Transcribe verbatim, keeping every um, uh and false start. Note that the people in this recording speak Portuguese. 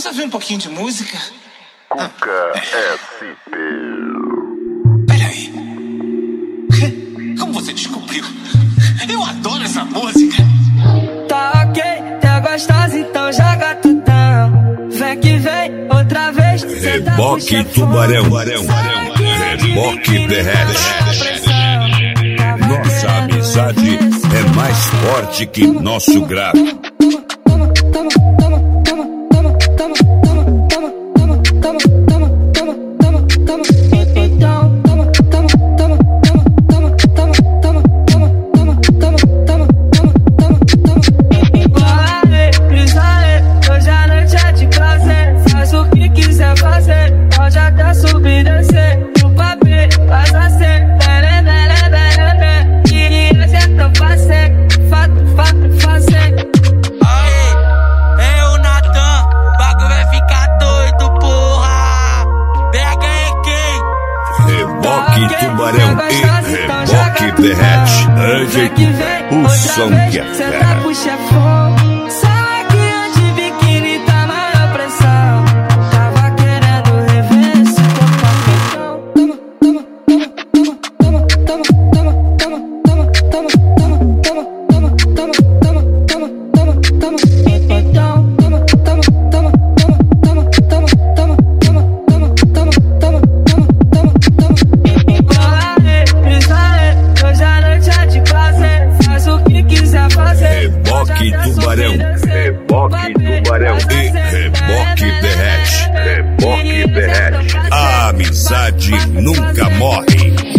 Vamos ouvir um pouquinho de música? Cuca S P. Peraí. Como você descobriu? Eu adoro essa música. Tá ok, tá gostosa, então joga tutão. Vem que vem, outra vez. Reboque tubarão, reboque derrete. Nossa amizade é mais forte que nosso grave. Reboque tubarão e reboque derrete. Ande o som que é fera. Reboque tubarão, reboque tubarão e reboque derrete, reboque derrete. A amizade nunca morre.